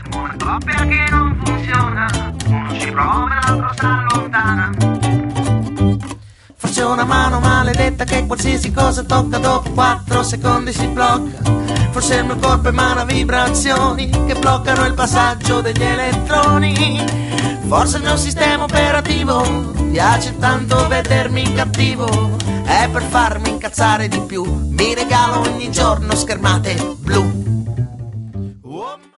Siamo una coppia che non funziona, uno ci prova e l'altro sta lontana. Forse una mano maledetta che qualsiasi cosa tocca dopo 4 secondi si blocca. Forse il mio corpo emana vibrazioni che bloccano il passaggio degli elettroni. Forse il mio sistema operativo piace tanto vedermi cattivo, è per farmi incazzare di più. Mi regalo ogni giorno schermate blu.